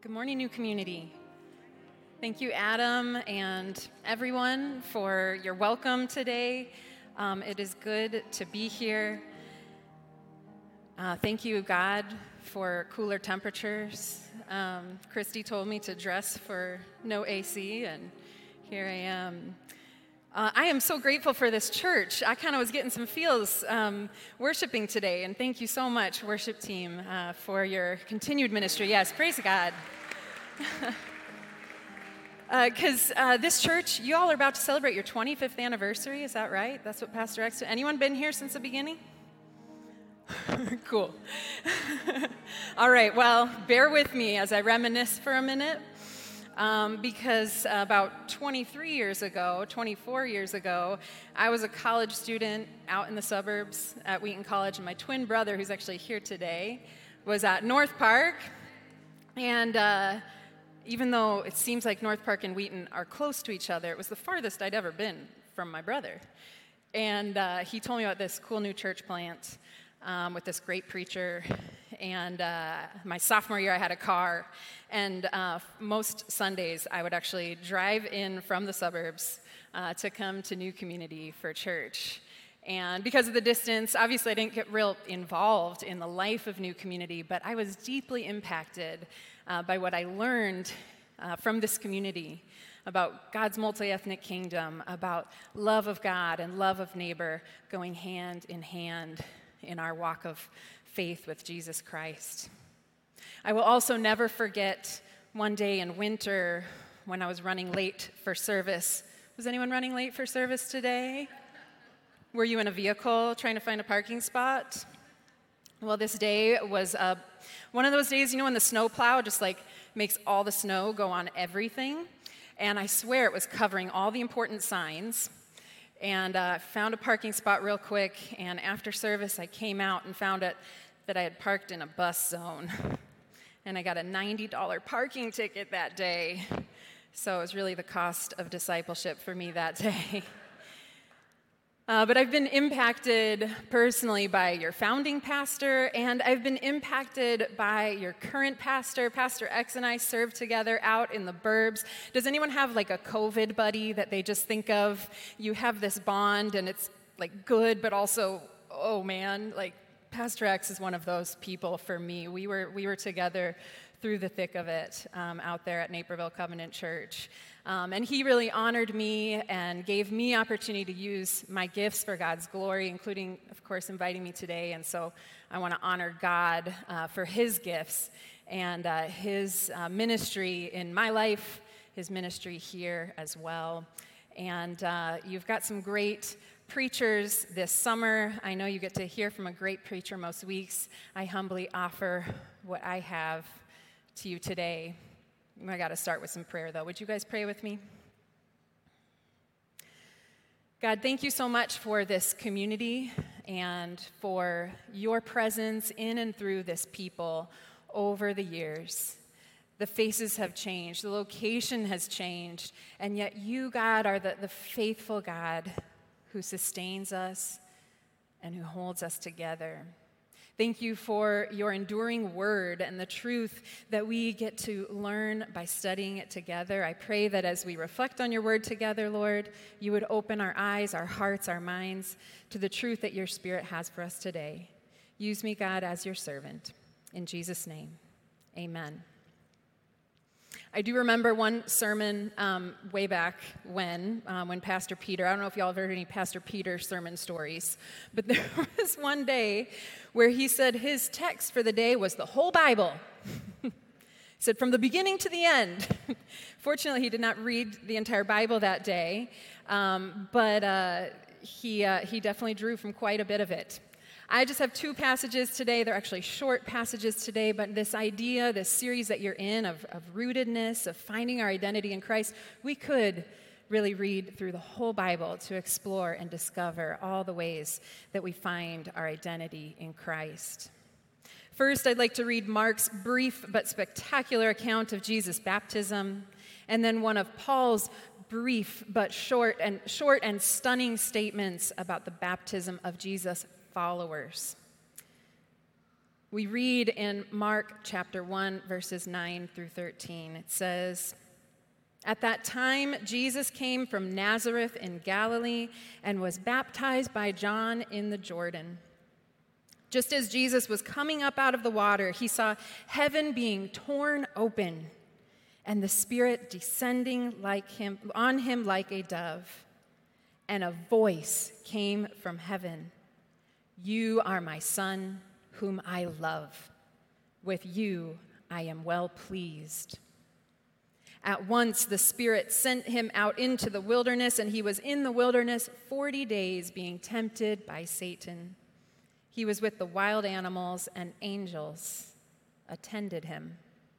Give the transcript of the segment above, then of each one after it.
Good morning, New Community. Thank you, Adam, and everyone for your welcome today. It is good to be here. Thank you, God, for cooler temperatures. Christy told me to dress for no AC, and here I am. I am so grateful for this church. I kind of was getting some feels worshiping today, and thank you so much, worship team, for your continued ministry. Yes, praise God. Because this church, you all are about to celebrate your 25th anniversary, is that right? That's what Pastor X, anyone been here since the beginning? Cool. All right, well, bear with me as I reminisce for a minute. Because about 24 years ago, I was a college student out in the suburbs at Wheaton College, and my twin brother, who's actually here today, was at North Park. And even though it seems like North Park and Wheaton are close to each other, it was the farthest I'd ever been from my brother. And he told me about this cool new church plant with this great preacher. And my sophomore year, I had a car. And most Sundays, I would actually drive in from the suburbs to come to New Community for church. And because of the distance, obviously I didn't get real involved in the life of New Community, but I was deeply impacted by what I learned from this community about God's multi-ethnic kingdom, about love of God and love of neighbor going hand in hand in our walk of faith with Jesus Christ. I will also never forget one day in winter when I was running late for service. Was anyone running late for service today? Were you in a vehicle trying to find a parking spot? Well, this day was one of those days, when the snow plow just makes all the snow go on everything. And I swear it was covering all the important signs. And found a parking spot real quick, and after service, I came out and found that I had parked in a bus zone. And I got a $90 parking ticket that day. So it was really the cost of discipleship for me that day. But I've been impacted personally by your founding pastor, and I've been impacted by your current pastor. Pastor X and I serve together out in the burbs. Does anyone have a COVID buddy that they just think of? You have this bond, and it's good, but also, oh man, Pastor X is one of those people for me. We were together through the thick of it out there at Naperville Covenant Church. And he really honored me and gave me opportunity to use my gifts for God's glory, including, of course, inviting me today. And so I want to honor God for his gifts and his ministry in my life, his ministry here as well. And you've got some great preachers this summer. I know you get to hear from a great preacher most weeks. I humbly offer what I have to you today. I got to start with some prayer, though. Would you guys pray with me? God, thank you so much for this community and for your presence in and through this people over the years. The faces have changed, the location has changed, and yet you, God, are the faithful God who sustains us and who holds us together. Thank you for your enduring word and the truth that we get to learn by studying it together. I pray that as we reflect on your word together, Lord, you would open our eyes, our hearts, our minds to the truth that your Spirit has for us today. Use me, God, as your servant. In Jesus' name, amen. I do remember one sermon way back when Pastor Peter, I don't know if y'all have heard any Pastor Peter sermon stories, but there was one day where he said his text for the day was the whole Bible. He said from the beginning to the end. Fortunately, he did not read the entire Bible that day, but he definitely drew from quite a bit of it. I just have two passages today. They're actually short passages today, but this idea, this series that you're in of rootedness, of finding our identity in Christ, we could really read through the whole Bible to explore and discover all the ways that we find our identity in Christ. First, I'd like to read Mark's brief but spectacular account of Jesus' baptism, and then one of Paul's brief but short and stunning statements about the baptism of Jesus' followers. We read in Mark chapter 1, verses 9 through 13. It says, "At that time, Jesus came from Nazareth in Galilee and was baptized by John in the Jordan. Just as Jesus was coming up out of the water, he saw heaven being torn open and the Spirit descending on him like a dove. And a voice came from heaven, 'You are my Son, whom I love. With you I am well pleased.' At once the Spirit sent him out into the wilderness, and he was in the wilderness 40 days being tempted by Satan. He was with the wild animals, and angels attended him."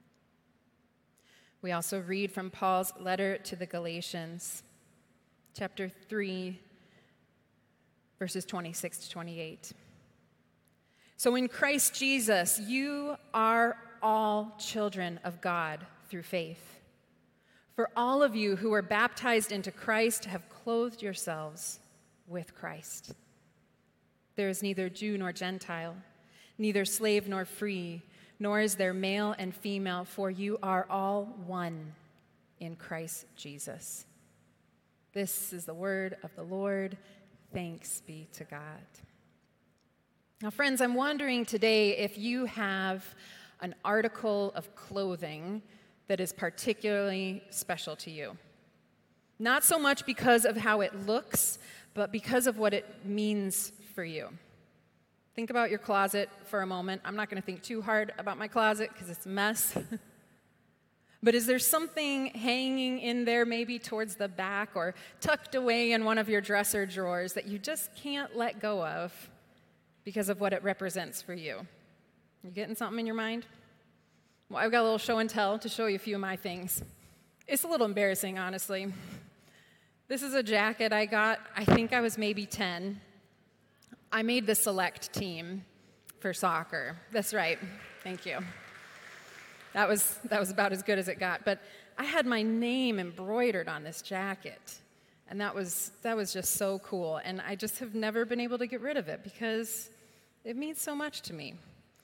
We also read from Paul's letter to the Galatians, chapter 3, verses 26 to 28. "So in Christ Jesus, you are all children of God through faith. For all of you who were baptized into Christ have clothed yourselves with Christ. There is neither Jew nor Gentile, neither slave nor free, nor is there male and female, for you are all one in Christ Jesus." This is the word of the Lord. Thanks be to God. Now, friends, I'm wondering today if you have an article of clothing that is particularly special to you. Not so much because of how it looks, but because of what it means for you. Think about your closet for a moment. I'm not going to think too hard about my closet because it's a mess. But is there something hanging in there, maybe towards the back or tucked away in one of your dresser drawers that you just can't let go of because of what it represents for you? You getting something in your mind? Well, I've got a little show and tell to show you a few of my things. It's a little embarrassing, honestly. This is a jacket I got. I think I was maybe 10. I made the select team for soccer. That's right. Thank you. That was about as good as it got. But I had my name embroidered on this jacket, and that was just so cool. And I just have never been able to get rid of it because it means so much to me.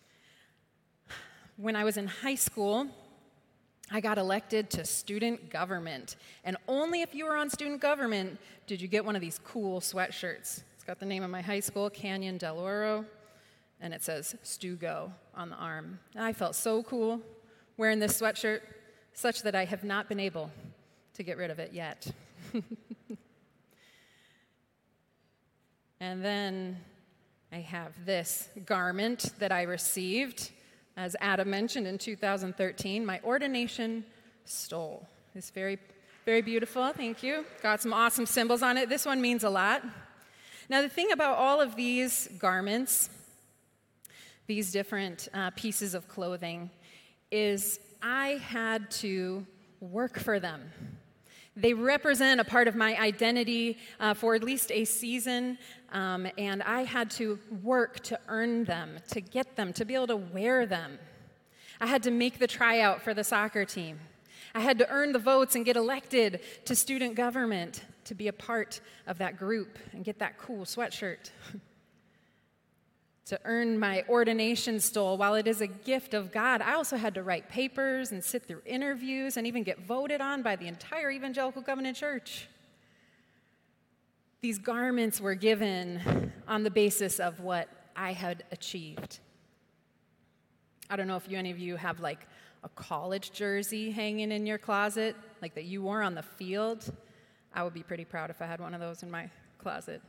When I was in high school, I got elected to student government. And only if you were on student government did you get one of these cool sweatshirts. It's got the name of my high school, Canyon del Oro, and it says Stugo on the arm. And I felt so cool wearing this sweatshirt, such that I have not been able to get rid of it yet. And then I have this garment that I received, as Adam mentioned, in 2013, my ordination stole. It's very, very beautiful, thank you. Got some awesome symbols on it. This one means a lot. Now, the thing about all of these garments, these different pieces of clothing, is I had to work for them. They represent a part of my identity for at least a season, and I had to work to earn them, to get them, to be able to wear them. I had to make the tryout for the soccer team. I had to earn the votes and get elected to student government to be a part of that group and get that cool sweatshirt. To earn my ordination stole, while it is a gift of God, I also had to write papers and sit through interviews and even get voted on by the entire Evangelical Covenant Church. These garments were given on the basis of what I had achieved. I don't know if any of you have like a college jersey hanging in your closet, like that you wore on the field. I would be pretty proud if I had one of those in my closet.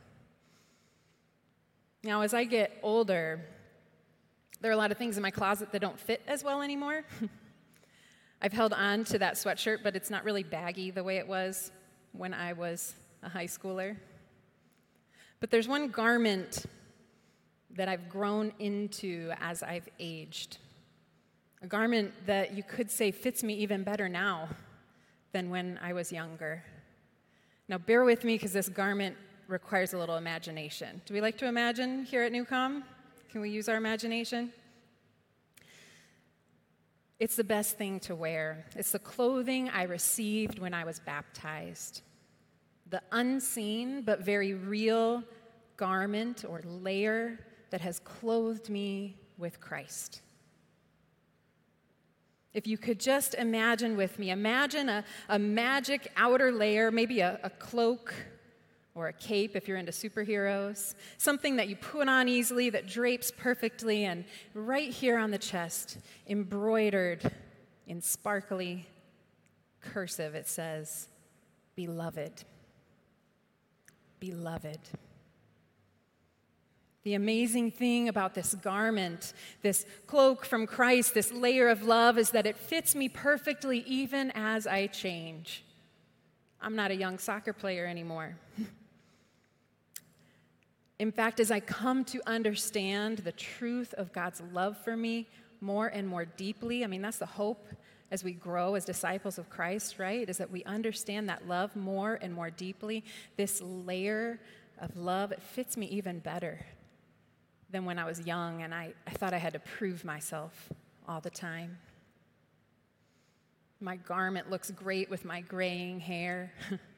Now, as I get older, there are a lot of things in my closet that don't fit as well anymore. I've held on to that sweatshirt, but it's not really baggy the way it was when I was a high schooler. But there's one garment that I've grown into as I've aged. A garment that you could say fits me even better now than when I was younger. Now, bear with me because this garment requires a little imagination. Do we like to imagine here at Newcom? Can we use our imagination? It's the best thing to wear. It's the clothing I received when I was baptized. The unseen but very real garment or layer that has clothed me with Christ. If you could just imagine with me, imagine a magic outer layer, maybe a cloak or a cape if you're into superheroes, something that you put on easily that drapes perfectly, and right here on the chest, embroidered in sparkly cursive, it says, "Beloved." Beloved. The amazing thing about this garment, this cloak from Christ, this layer of love, is that it fits me perfectly even as I change. I'm not a young soccer player anymore. In fact, as I come to understand the truth of God's love for me more and more deeply, that's the hope as we grow as disciples of Christ, right? Is that we understand that love more and more deeply. This layer of love, it fits me even better than when I was young and I thought I had to prove myself all the time. My garment looks great with my graying hair,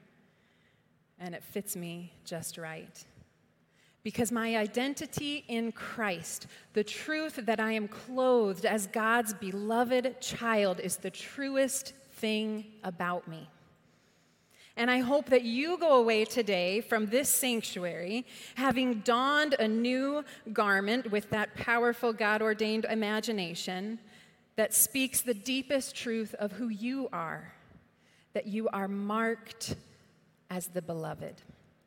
and it fits me just right. Because my identity in Christ, the truth that I am clothed as God's beloved child, is the truest thing about me. And I hope that you go away today from this sanctuary having donned a new garment with that powerful God-ordained imagination that speaks the deepest truth of who you are, that you are marked as the beloved.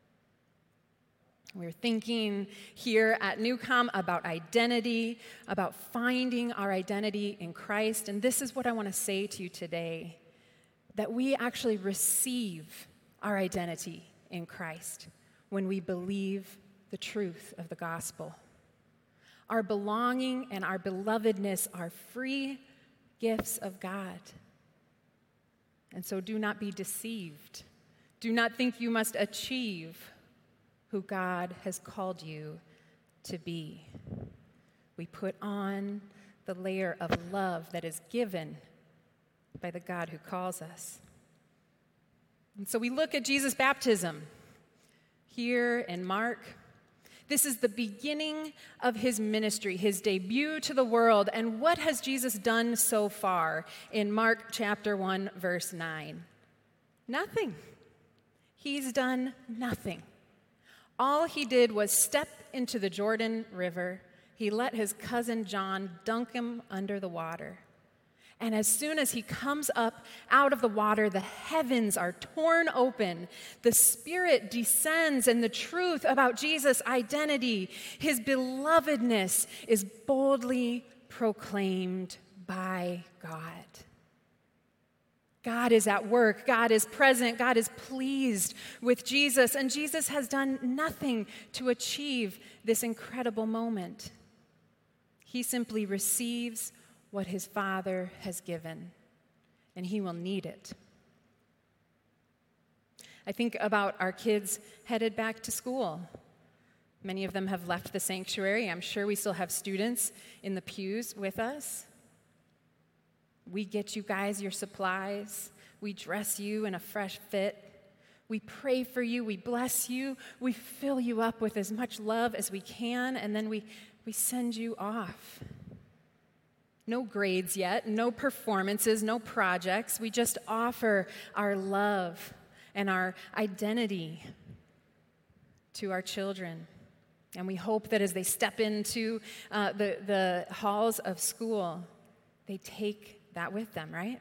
We're thinking here at Newcom about identity, about finding our identity in Christ, and this is what I want to say to you today, that we actually receive our identity in Christ when we believe the truth of the gospel. Our belonging and our belovedness are free gifts of God. And so do not be deceived. Do not think you must achieve who God has called you to be. We put on the layer of love that is given by the God who calls us. And so we look at Jesus' baptism here in Mark. This is the beginning of his ministry, his debut to the world. And what has Jesus done so far in Mark chapter 1, verse 9? Nothing. He's done nothing. All he did was step into the Jordan River. He let his cousin John dunk him under the water. And as soon as he comes up out of the water, the heavens are torn open. The Spirit descends, and the truth about Jesus' identity, his belovedness, is boldly proclaimed by God. God is at work. God is present. God is pleased with Jesus. And Jesus has done nothing to achieve this incredible moment. He simply receives what his Father has given, and he will need it. I think about our kids headed back to school. Many of them have left the sanctuary. I'm sure we still have students in the pews with us. We get you guys your supplies. We dress you in a fresh fit. We pray for you. We bless you. We fill you up with as much love as we can, and then we send you off. No grades yet, no performances, no projects. We just offer our love and our identity to our children. And we hope that as they step into the halls of school, they take that with them, right?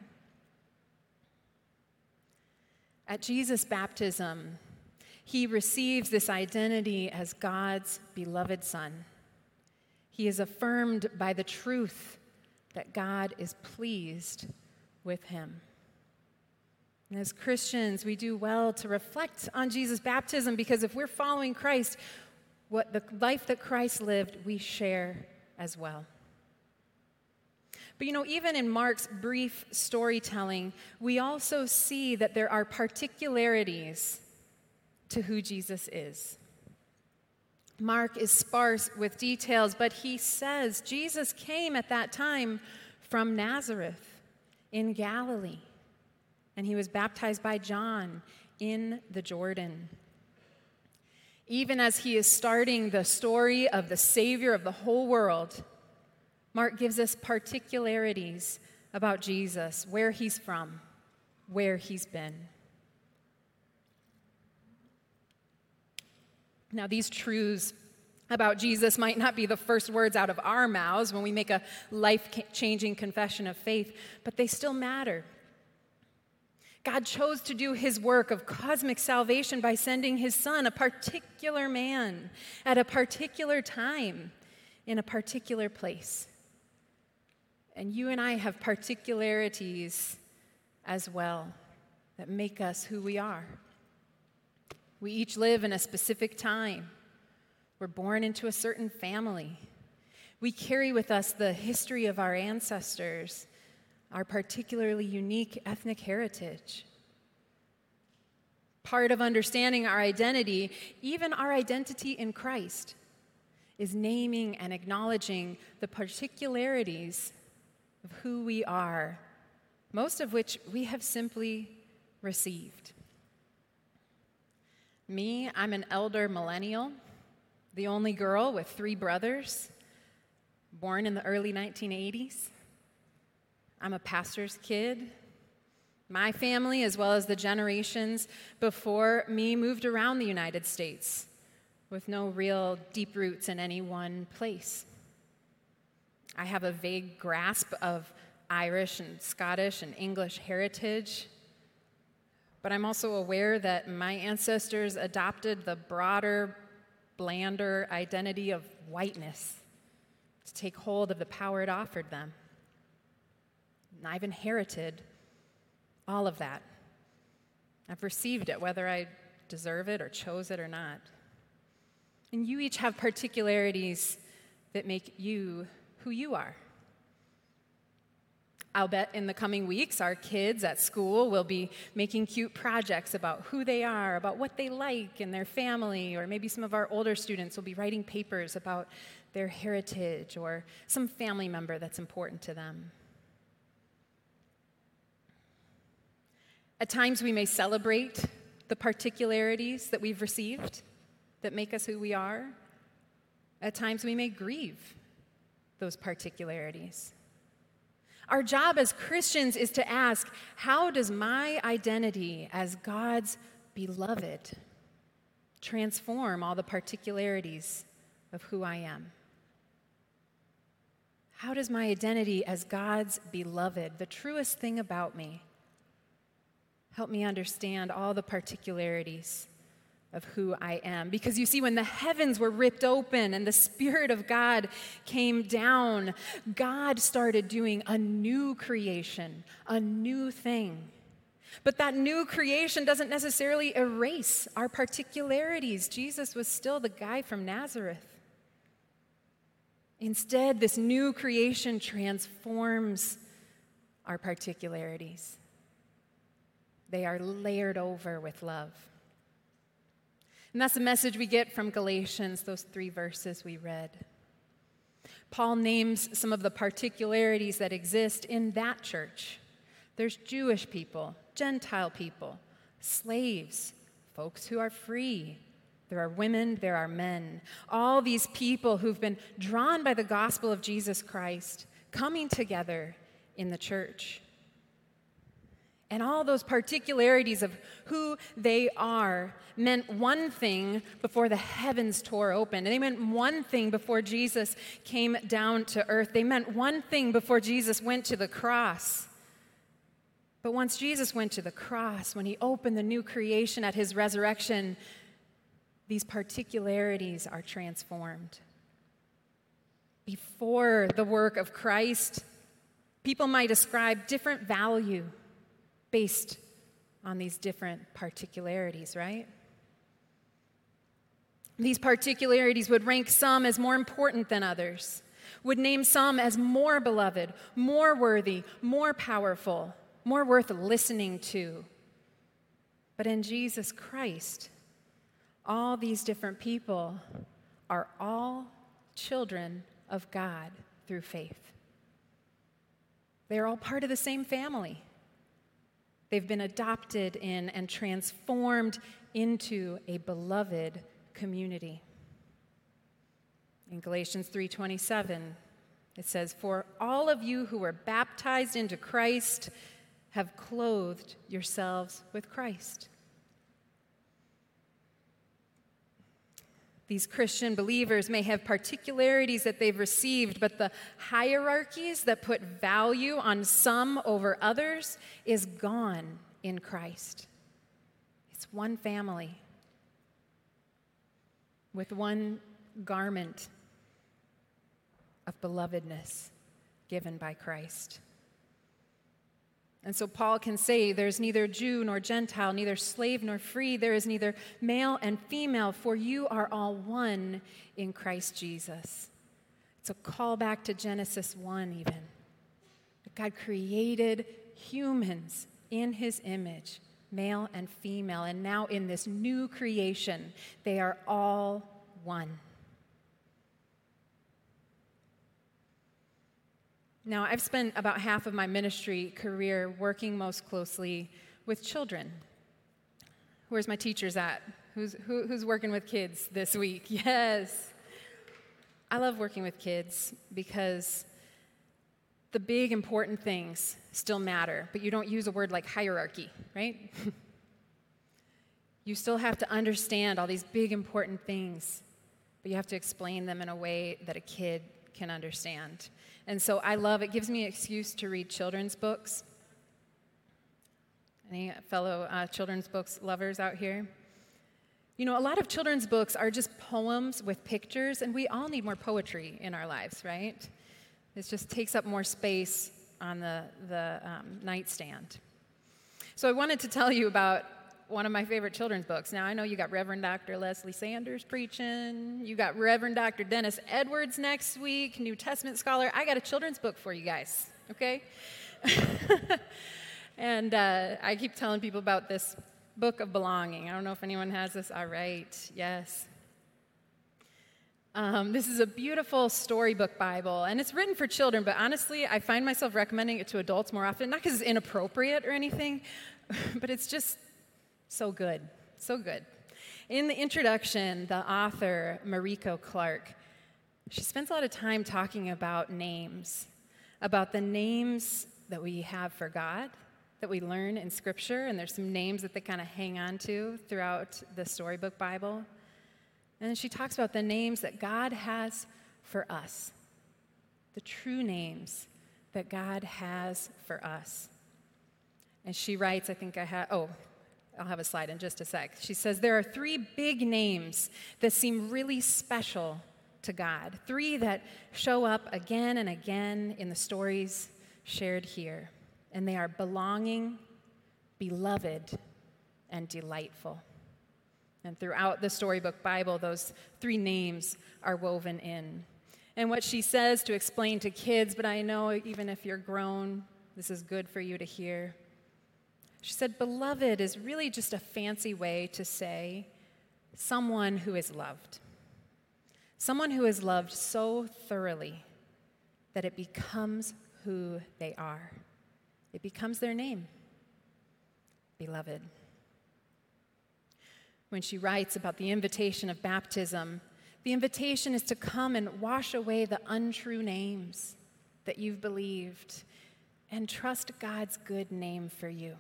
At Jesus' baptism, he receives this identity as God's beloved Son. He is affirmed by the truth that God is pleased with him. And as Christians, we do well to reflect on Jesus' baptism, because if we're following Christ, what the life that Christ lived, we share as well. But even in Mark's brief storytelling, we also see that there are particularities to who Jesus is. Mark is sparse with details, but he says Jesus came at that time from Nazareth in Galilee, and he was baptized by John in the Jordan. Even as he is starting the story of the Savior of the whole world, Mark gives us particularities about Jesus, where he's from, where he's been. Now, these truths about Jesus might not be the first words out of our mouths when we make a life-changing confession of faith, but they still matter. God chose to do his work of cosmic salvation by sending his son, a particular man, at a particular time, in a particular place. And you and I have particularities as well that make us who we are. We each live in a specific time. We're born into a certain family. We carry with us the history of our ancestors, our particularly unique ethnic heritage. Part of understanding our identity, even our identity in Christ, is naming and acknowledging the particularities of who we are, most of which we have simply received. Me, I'm an elder millennial, the only girl with 3 brothers, born in the early 1980s. I'm a pastor's kid. My family, as well as the generations before me, moved around the United States with no real deep roots in any one place. I have a vague grasp of Irish and Scottish and English heritage, but I'm also aware that my ancestors adopted the broader, blander identity of whiteness to take hold of the power it offered them. And I've inherited all of that. I've received it, whether I deserve it or chose it or not. And you each have particularities that make you who you are. I'll bet in the coming weeks, our kids at school will be making cute projects about who they are, about what they like in their family, or maybe some of our older students will be writing papers about their heritage or some family member that's important to them. At times, we may celebrate the particularities that we've received that make us who we are. At times, we may grieve those particularities. Our job as Christians is to ask, how does my identity as God's beloved transform all the particularities of who I am? How does my identity as God's beloved, the truest thing about me, help me understand all the particularities of who I am? Because you see, when the heavens were ripped open and the Spirit of God came down, God started doing a new creation, a new thing. But that new creation doesn't necessarily erase our particularities. Jesus was still the guy from Nazareth. Instead, this new creation transforms our particularities. They are layered over with love. And that's the message we get from Galatians, those 3 verses we read. Paul names some of the particularities that exist in that church. There's Jewish people, Gentile people, slaves, folks who are free. There are women, there are men. All these people who've been drawn by the gospel of Jesus Christ coming together in the church. And all those particularities of who they are meant one thing before the heavens tore open. And they meant one thing before Jesus came down to earth. They meant one thing before Jesus went to the cross. But once Jesus went to the cross, when he opened the new creation at his resurrection, these particularities are transformed. Before the work of Christ, people might ascribe different value based on these different particularities, right? These particularities would rank some as more important than others, would name some as more beloved, more worthy, more powerful, more worth listening to. But in Jesus Christ, all these different people are all children of God through faith. They're all part of the same family. They've been adopted in and transformed into a beloved community. In Galatians 3:27, It says, "For all of you who were baptized into Christ have clothed yourselves with Christ." These Christian believers may have particularities that they've received, but the hierarchies that put value on some over others is gone in Christ. It's one family with one garment of belovedness given by Christ. And so Paul can say, "There's neither Jew nor Gentile, neither slave nor free. There is neither male and female, for you are all one in Christ Jesus." It's a callback to Genesis 1 even. God created humans in his image, male and female, and now in this new creation, they are all one. Now, I've spent about half of my ministry career working most closely with children. Where's my teachers at? Who's working with kids this week? Yes. I love working with kids because the big important things still matter, but you don't use a word like hierarchy, right? You still have to understand all these big important things, but you have to explain them in a way that a kid can understand. And so I love it. Gives me an excuse to read children's books. Any fellow children's books lovers out here? You know, a lot of children's books are just poems with pictures, and we all need more poetry in our lives, right? It just takes up more space on the nightstand. So I wanted to tell you about one of my favorite children's books. Now, I know you got Reverend Dr. Leslie Sanders preaching. You got Reverend Dr. Dennis Edwards next week, New Testament scholar. I got a children's book for you guys, okay? And I keep telling people about this book of belonging. I don't know if anyone has this. All right, yes. This is a beautiful storybook Bible, and it's written for children, but honestly, I find myself recommending it to adults more often, not because it's inappropriate or anything, but it's just so good, so good. In the introduction, the author, Mariko Clark, she spends a lot of time talking about names, about the names that we have for God, that we learn in Scripture, and there's some names that they kind of hang on to throughout the storybook Bible. And then she talks about the names that God has for us, the true names that God has for us. And she writes, I'll have a slide in just a sec. She says, there are 3 big names that seem really special to God, 3 that show up again and again in the stories shared here. And they are belonging, beloved, and delightful. And throughout the storybook Bible, those 3 names are woven in. And what she says to explain to kids, but I know even if you're grown, this is good for you to hear. She said, beloved is really just a fancy way to say someone who is loved. Someone who is loved so thoroughly that it becomes who they are. It becomes their name, beloved. When she writes about the invitation of baptism, the invitation is to come and wash away the untrue names that you've believed and trust God's good name for you.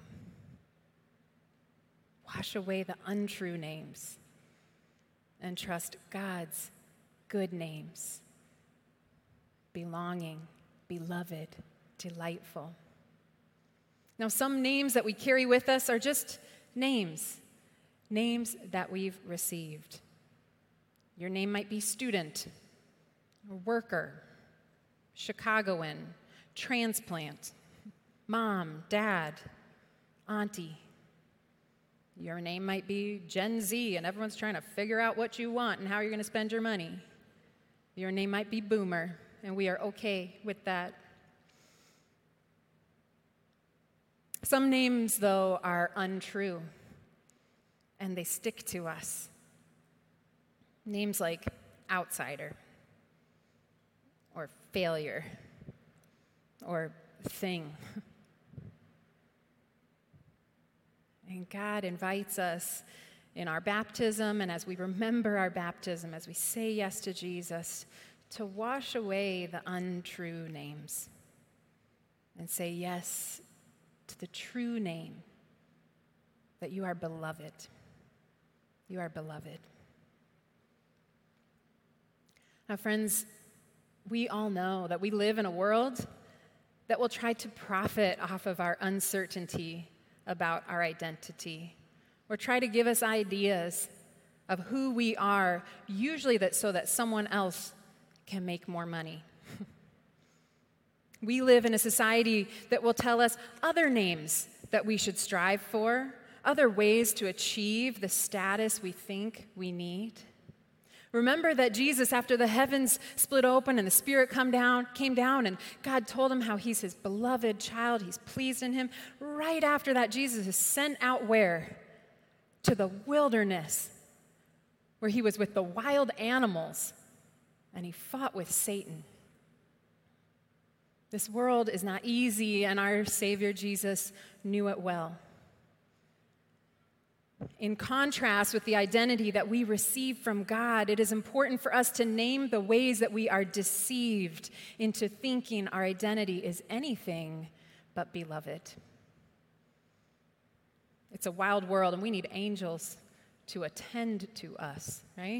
Wash away the untrue names and trust God's good names. Belonging, beloved, delightful. Now, some names that we carry with us are just names that we've received. Your name might be student, or worker, Chicagoan, transplant, mom, dad, auntie. Your name might be Gen Z, and everyone's trying to figure out what you want and how you're going to spend your money. Your name might be boomer, and we are okay with that. Some names, though, are untrue, and they stick to us. Names like outsider, or failure, or thing. And God invites us in our baptism, and as we remember our baptism, as we say yes to Jesus, to wash away the untrue names and say yes to the true name that you are beloved. You are beloved. Now, friends, we all know that we live in a world that will try to profit off of our uncertainty about our identity, or try to give us ideas of who we are, usually so that someone else can make more money. We live in a society that will tell us other names that we should strive for, other ways to achieve the status we think we need. Remember that Jesus, after the heavens split open and the Spirit came down, and God told him how he's his beloved child, he's pleased in him. Right after that, Jesus is sent out where? To the wilderness, where he was with the wild animals, and he fought with Satan. This world is not easy, and our Savior Jesus knew it well. In contrast with the identity that we receive from God, it is important for us to name the ways that we are deceived into thinking our identity is anything but beloved. It's a wild world, and we need angels to attend to us, right?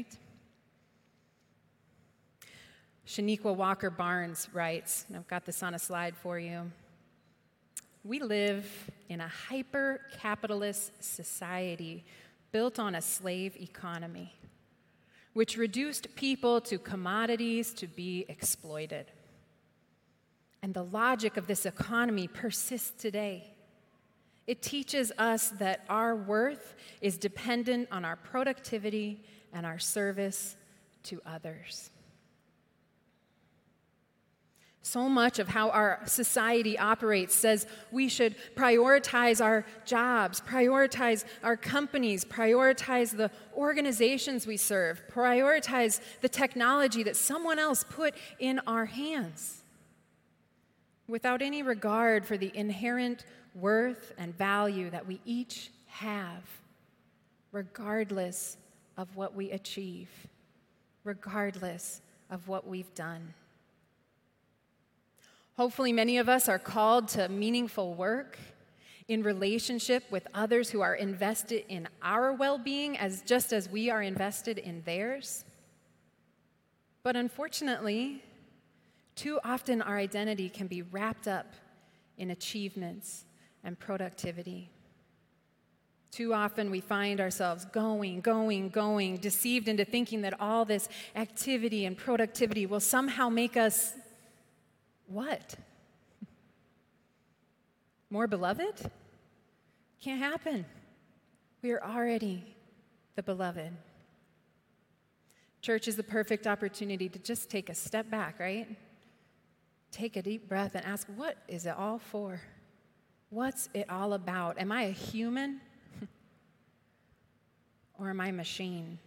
Shaniqua Walker Barnes writes, and I've got this on a slide for you. We live in a hyper-capitalist society built on a slave economy, which reduced people to commodities to be exploited. And the logic of this economy persists today. It teaches us that our worth is dependent on our productivity and our service to others. So much of how our society operates says we should prioritize our jobs, prioritize our companies, prioritize the organizations we serve, prioritize the technology that someone else put in our hands, without any regard for the inherent worth and value that we each have, regardless of what we achieve, regardless of what we've done. Hopefully, many of us are called to meaningful work in relationship with others who are invested in our well-being just as we are invested in theirs. But unfortunately, too often our identity can be wrapped up in achievements and productivity. Too often we find ourselves going, deceived into thinking that all this activity and productivity will somehow make us what? More beloved? Can't happen. We are already the beloved. Church is the perfect opportunity to just take a step back, right? Take a deep breath and ask, what is it all for? What's it all about? Am I a human? Or am I a machine?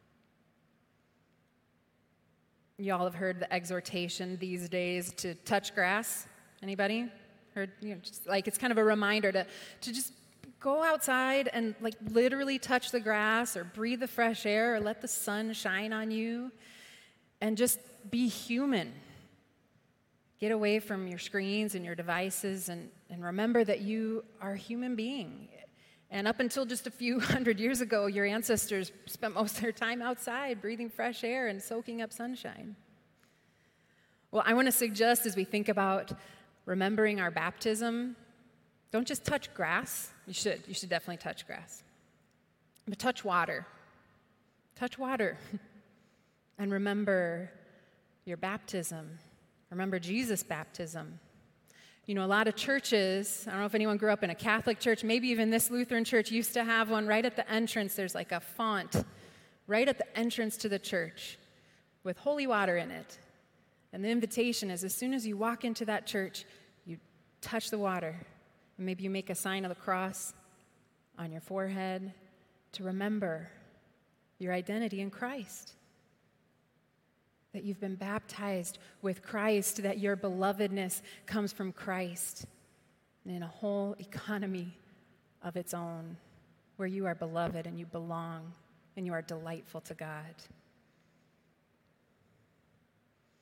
Y'all have heard the exhortation these days to touch grass. Anybody heard? Just like it's kind of a reminder to just go outside and like literally touch the grass or breathe the fresh air or let the sun shine on you and just be human. Get away from your screens and your devices and remember that you are a human being. And up until just a few hundred years ago, your ancestors spent most of their time outside, breathing fresh air and soaking up sunshine. Well, I want to suggest as we think about remembering our baptism, don't just touch grass. You should definitely touch grass. But touch water. Touch water. And remember your baptism. Remember Jesus' baptism. You know, a lot of churches, I don't know if anyone grew up in a Catholic church, maybe even this Lutheran church used to have one right at the entrance. There's like a font right at the entrance to the church with holy water in it. And the invitation is as soon as you walk into that church, you touch the water. And maybe you make a sign of the cross on your forehead to remember your identity in Christ. That you've been baptized with Christ, that your belovedness comes from Christ, and in a whole economy of its own, where you are beloved and you belong and you are delightful to God.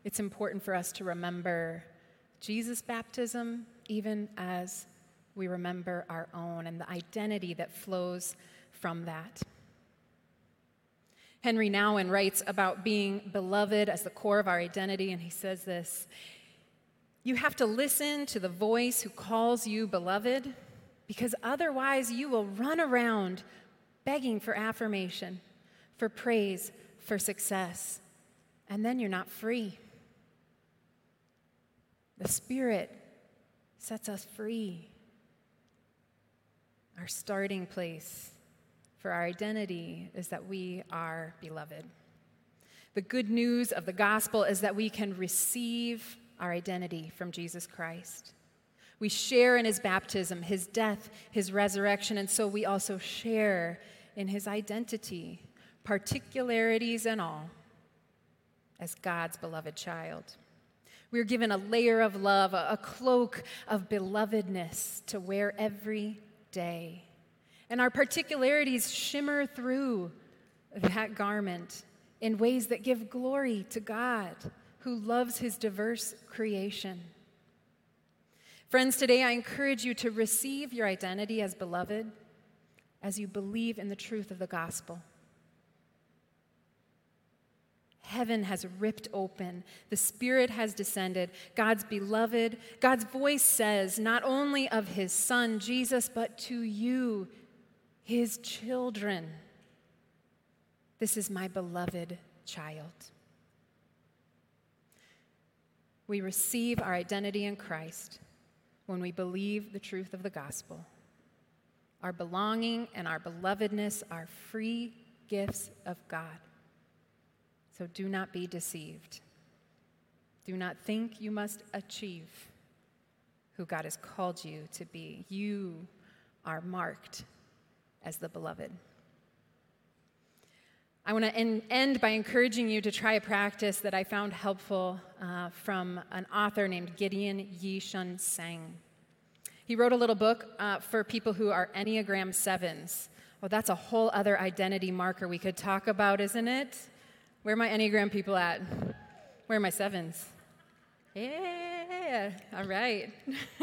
It's important for us to remember Jesus' baptism, even as we remember our own and the identity that flows from that. Henry Nouwen writes about being beloved as the core of our identity, and he says this: "You have to listen to the voice who calls you beloved, because otherwise you will run around begging for affirmation, for praise, for success, and then you're not free. The Spirit sets us free. Our starting place for our identity is that we are beloved. The good news of the gospel is that we can receive our identity from Jesus Christ. We share in his baptism, his death, his resurrection, and so we also share in his identity, particularities and all, as God's beloved child. We're given a layer of love, a cloak of belovedness to wear every day. And our particularities shimmer through that garment in ways that give glory to God, who loves his diverse creation. Friends, today I encourage you to receive your identity as beloved as you believe in the truth of the gospel. Heaven has ripped open. The Spirit has descended. God's beloved, God's voice says not only of his Son, Jesus, but to you, his children, this is my beloved child. We receive our identity in Christ when we believe the truth of the gospel. Our belonging and our belovedness are free gifts of God. So do not be deceived. Do not think you must achieve who God has called you to be. You are marked as the beloved. I want to end by encouraging you to try a practice that I found helpful from an author named Gideon Yi-Shun Sang. He wrote a little book for people who are Enneagram 7s. Well, that's a whole other identity marker we could talk about, isn't it? Where are my Enneagram people at? Where are my 7s? Yeah, all right.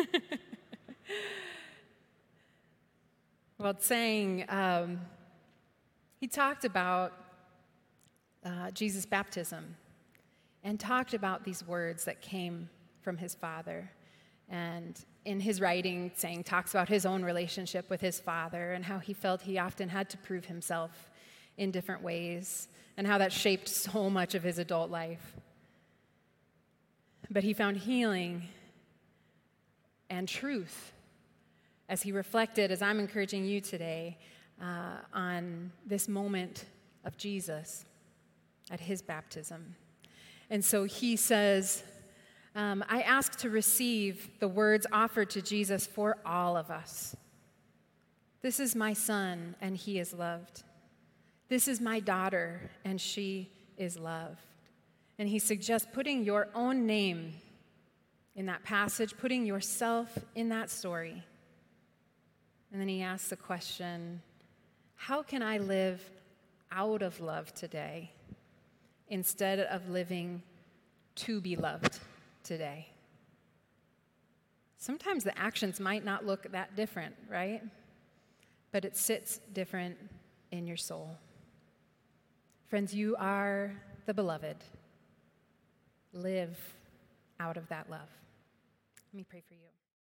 Well, Tsang, he talked about Jesus' baptism and talked about these words that came from his father. And in his writing, Tsang talks about his own relationship with his father and how he felt he often had to prove himself in different ways and how that shaped so much of his adult life. But he found healing and truth as he reflected, as I'm encouraging you today, on this moment of Jesus at his baptism. And so he says, I ask to receive the words offered to Jesus for all of us. This is my son, and he is loved. This is my daughter, and she is loved. And he suggests putting your own name in that passage, putting yourself in that story. And then he asks the question, how can I live out of love today instead of living to be loved today? Sometimes the actions might not look that different, right? But it sits different in your soul. Friends, you are the beloved. Live out of that love. Let me pray for you.